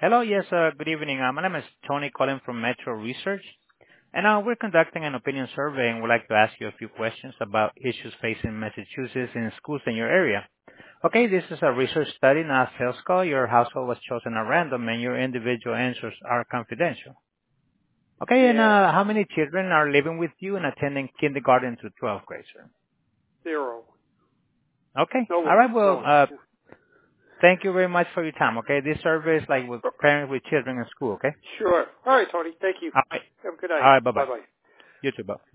Hello. Yes, good evening. My name is Tony calling from Metro Research, and we're conducting an opinion survey, and we'd like to ask you a few questions about issues facing Massachusetts in schools in your area. Okay, this is a research study, not a sales call. Your household was chosen at random, and your individual answers are confidential. Okay, and Yeah, how many children are living with you and attending kindergarten through 12th grade, sir? 0. Okay. No All one. right. No Well, one. thank you very much for your time. Okay, this survey is like with parents with children in school. Okay. Sure. All right, Tony. Thank you. All right. Have a good All night. right. Bye bye. Bye-bye. You too. Bye.